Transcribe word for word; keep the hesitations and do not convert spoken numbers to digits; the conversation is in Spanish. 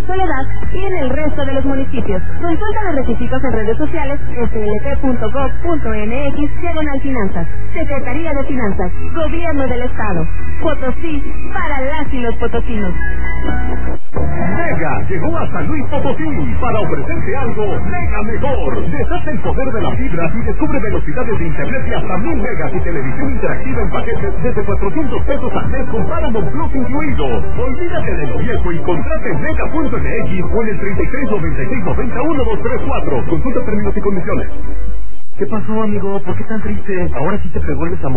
Soledad y en el resto de los municipios. Consulta los requisitos en redes sociales s l p punto gov punto m x diagonal finanzas. Secretaría de Finanzas, Gobierno del Estado. Potosí, para las y los potosinos. Mega llegó a San Luis Potosí para ofrecerte algo mega mejor. Deshace el poder de la fibra y descubre velocidades de internet de hasta mil megas y televisión interactiva en paquetes desde cuatrocientos pesos al mes con Paramount Plus incluido. Olvídate de lo viejo y contrate en mega punto m x o en el treinta y tres noventa y seis noventa uno dos tres cuatro. Consulta términos y condiciones. ¿Qué pasó, amigo? ¿Por qué tan triste? Ahora sí te pegó el desamor.